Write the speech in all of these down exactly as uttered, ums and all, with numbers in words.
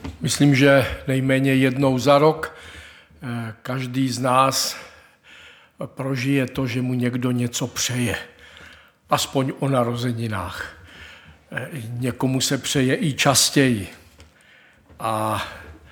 Myslím, že nejméně jednou za rok každý z nás prožije to, že mu někdo něco přeje. Aspoň o narozeninách. Někomu se přeje i častěji. A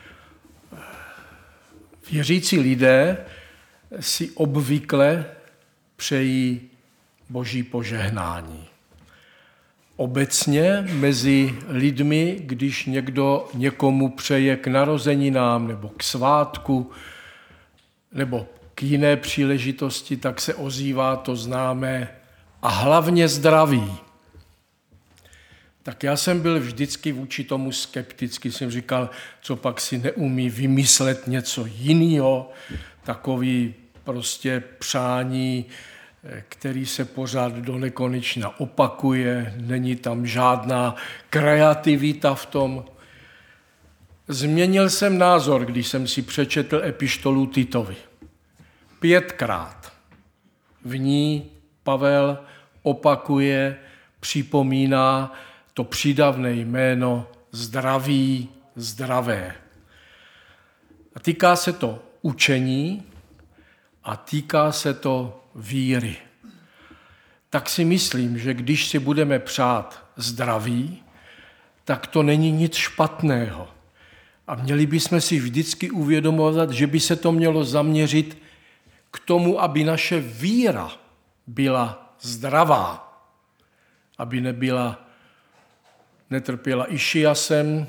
věřící lidé si obvykle přejí Boží požehnání. Obecně mezi lidmi, když někdo někomu přeje k narozeninám nebo k svátku nebo k jiné příležitosti, tak se ozývá to známé a hlavně zdraví. Tak já jsem byl vždycky vůči tomu skeptický, jsem říkal, co pak si neumí vymyslet něco jiného, takový prostě přání, který se pořád do nekonečna opakuje, není tam žádná kreativita v tom. Změnil jsem názor, když jsem si přečetl epištolu Titovi. Pětkrát v ní Pavel opakuje, připomíná to přídavné jméno zdraví, zdravé. A týká se to učení a týká se to víry. Tak si myslím, že když si budeme přát zdraví, tak to není nic špatného. A měli bychom si vždycky uvědomovat, že by se to mělo zaměřit k tomu, aby naše víra byla zdravá, aby nebyla, netrpěla išiasem,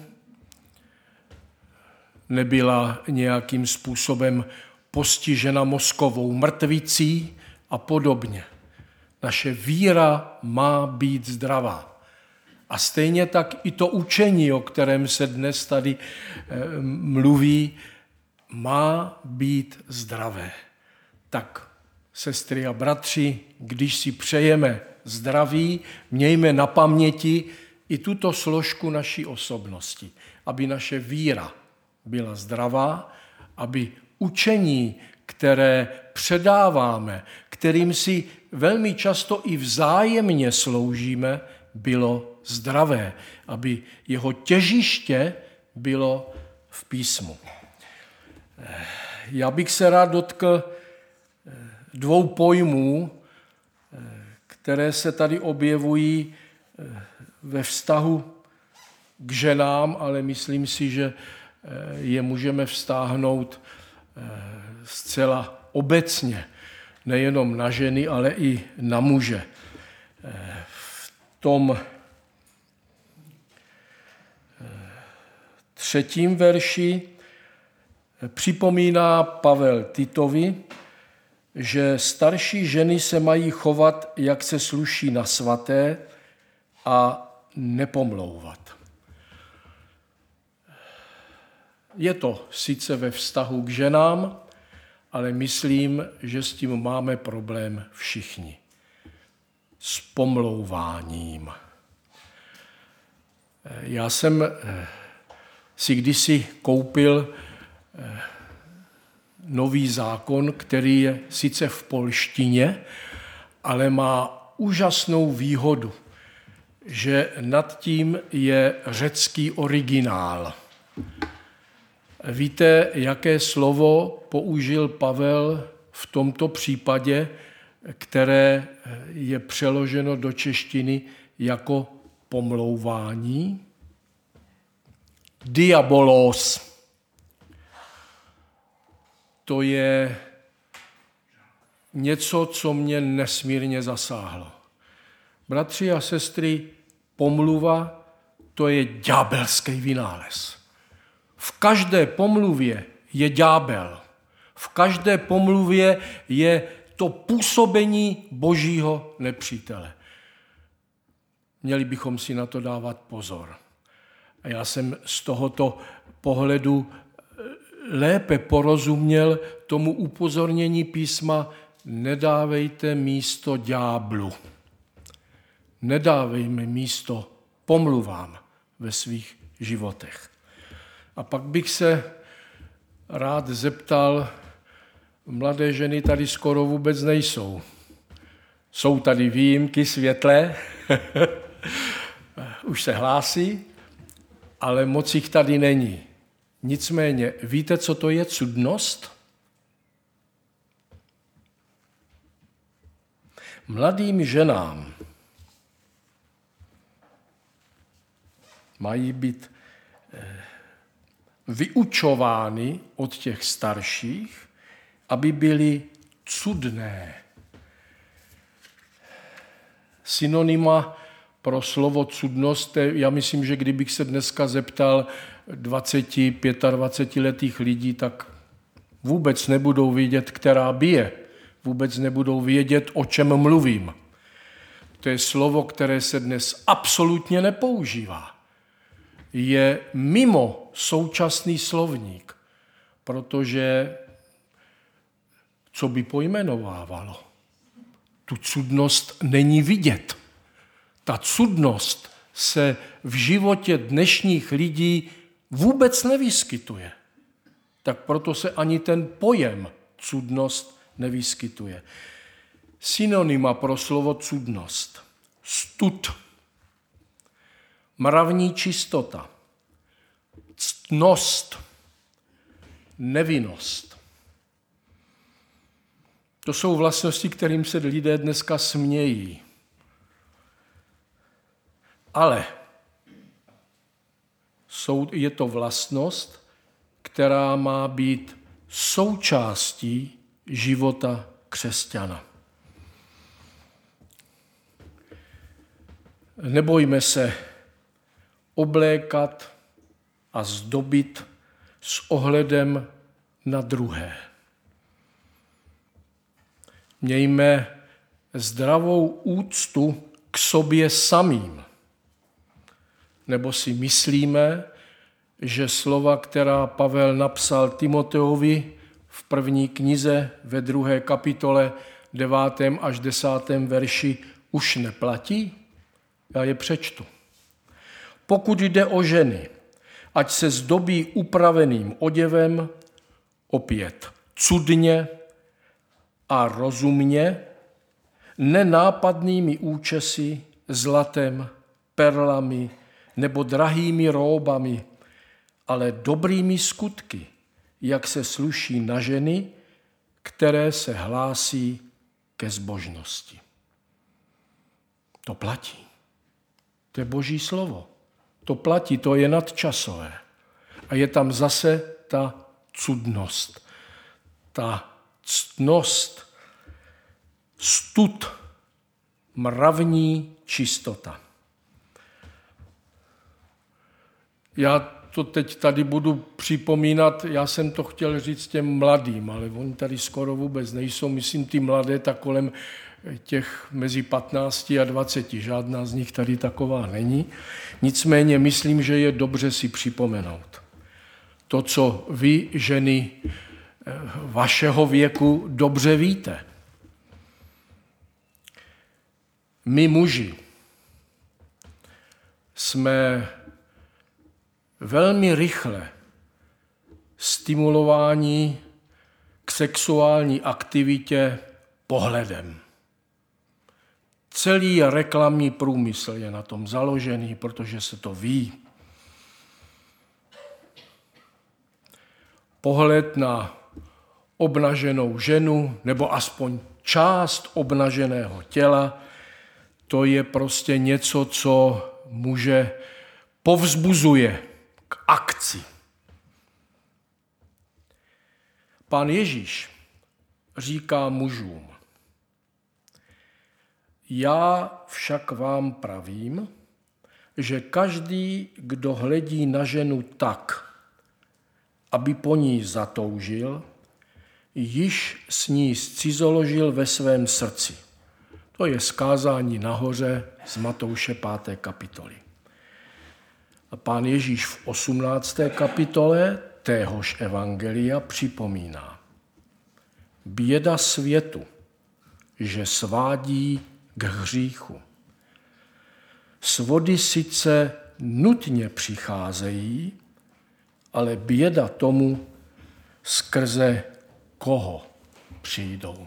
nebyla nějakým způsobem postižena mozkovou mrtvicí a podobně. Naše víra má být zdravá. A stejně tak i to učení, o kterém se dnes tady mluví, má být zdravé. Tak, sestry a bratři, když si přejeme zdraví, mějme na paměti i tuto složku naší osobnosti, aby naše víra byla zdravá, aby učení, které předáváme, kterým si velmi často i vzájemně sloužíme, bylo zdravé, aby jeho těžiště bylo v písmu. Já bych se rád dotkl dvou pojmů, které se tady objevují ve vztahu k ženám, ale myslím si, že je můžeme vztáhnout zcela obecně, nejenom na ženy, ale i na muže. V tom třetím verši připomíná Pavel Titovi, že starší ženy se mají chovat, jak se sluší na svaté a nepomlouvat. Je to sice ve vztahu k ženám, ale myslím, že s tím máme problém všichni. S pomlouváním. Já jsem si kdysi koupil nový zákon, který je sice v polštině, ale má úžasnou výhodu, že nad tím je řecký originál. Víte, jaké slovo použil Pavel v tomto případě, které je přeloženo do češtiny jako pomlouvání? Diabolos. To je něco, co mě nesmírně zasáhlo. Bratři a sestry, pomluva, to je ďábelský vynález. V každé pomluvě je ďábel. V každé pomluvě je to působení božího nepřítele. Měli bychom si na to dávat pozor. A já jsem z tohoto pohledu lépe porozuměl tomu upozornění písma: nedávejte místo ďáblu. Nedávejme místo pomluvám ve svých životech. A pak bych se rád zeptal, mladé ženy tady skoro vůbec nejsou. Jsou tady výjimky světlé, už se hlásí, ale moc jich tady není. Nicméně, víte, co to je cudnost? Mladým ženám mají být vyučovány od těch starších, aby byly cudné. Synonyma pro slovo cudnost, já myslím, že kdybych se dneska zeptal dvacet, dvacet pět letých lidí, tak vůbec nebudou vědět, která bije. Vůbec nebudou vědět, o čem mluvím. To je slovo, které se dnes absolutně nepoužívá. Je mimo současný slovník, protože co by pojmenovávalo? Tu cudnost není vidět. Ta cudnost se v životě dnešních lidí vůbec nevyskytuje. Tak proto se ani ten pojem cudnost nevyskytuje. Synonyma pro slovo cudnost. Stud. Mravní čistota. Ctnost. Nevinnost. To jsou vlastnosti, kterým se lidé dneska smějí. Ale je to vlastnost, která má být součástí života křesťana. Nebojme se oblékat a zdobit s ohledem na druhé. Mějme zdravou úctu k sobě samým. Nebo si myslíme, že slova, která Pavel napsal Timoteovi v první knize ve druhé kapitole devátém až desátém verši, už neplatí? Já je přečtu. Pokud jde o ženy, ať se zdobí upraveným oděvem, opět cudně a rozumně, nenápadnými účesy, zlatem, perlami nebo drahými róbami, ale dobrými skutky, jak se sluší na ženy, které se hlásí ke zbožnosti. To platí. To je Boží slovo. To platí, to je nadčasové. A je tam zase ta cudnost, ta ctnost, stud, mravní čistota. Já to teď tady budu připomínat, já jsem to chtěl říct těm mladým, ale oni tady skoro vůbec nejsou, myslím ty mladé, tak kolem těch mezi patnácti a dvaceti, žádná z nich tady taková není. Nicméně myslím, že je dobře si připomenout to, co vy, ženy vašeho věku, dobře víte. My muži jsme velmi rychle stimulováni k sexuální aktivitě pohledem. Celý reklamní průmysl je na tom založený, protože se to ví. Pohled na obnaženou ženu, nebo aspoň část obnaženého těla, to je prostě něco, co muže povzbuzuje k akci. Pán Ježíš říká mužům: já však vám pravím, že každý, kdo hledí na ženu tak, aby po ní zatoužil, již s ní zcizoložil ve svém srdci. To je zkázání nahoře z Matouše páté kapitoly. A pán Ježíš v osmnácté kapitole téhož evangelia připomíná: běda světu, že svádí k hříchu. Svody sice nutně přicházejí, ale běda tomu, skrze koho přijdou.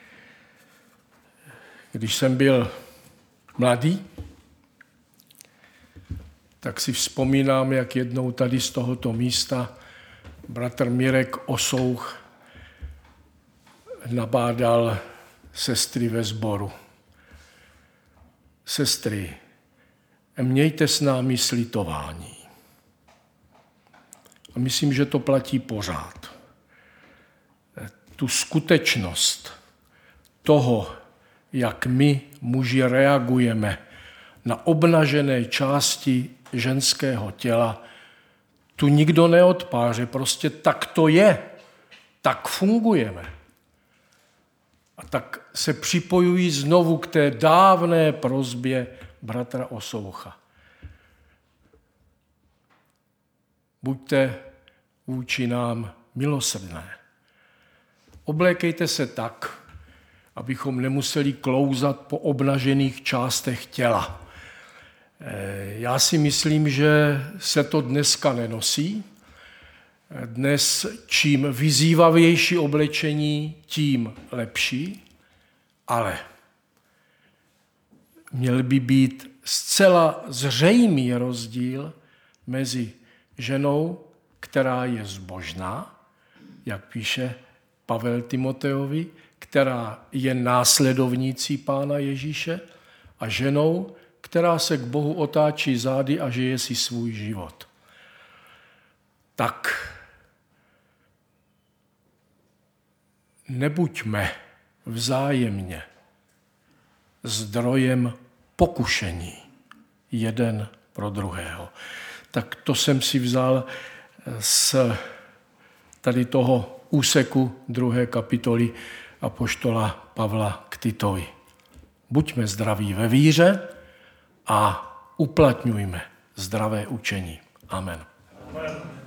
Když jsem byl mladý, tak si vzpomínám, jak jednou tady z tohoto místa bratr Mirek Osouch nabádal sestry ve sboru. Sestry, mějte s námi slitování. A myslím, že to platí pořád. Tu skutečnost toho, jak my muži reagujeme na obnažené části ženského těla, tu nikdo neodpáře, prostě tak to je, tak fungujeme. A tak se připojují znovu k té dávné prosbě bratra Osoucha. Buďte vůči nám milosrdné. Oblékejte se tak, abychom nemuseli klouzat po obnažených částech těla. Já si myslím, že se to dneska nenosí. Dnes čím vyzývavější oblečení, tím lepší, ale měl by být zcela zřejmý rozdíl mezi ženou, která je zbožná, jak píše Pavel Timoteovi, která je následovnící Pána Ježíše, a ženou, která se k Bohu otáčí zády a žije si svůj život. Tak nebuďme vzájemně zdrojem pokušení jeden pro druhého. Tak to jsem si vzal z tady toho úseku druhé kapitoly apoštola Pavla k Titovi. Buďme zdraví ve víře a uplatňujme zdravé učení. Amen. Amen.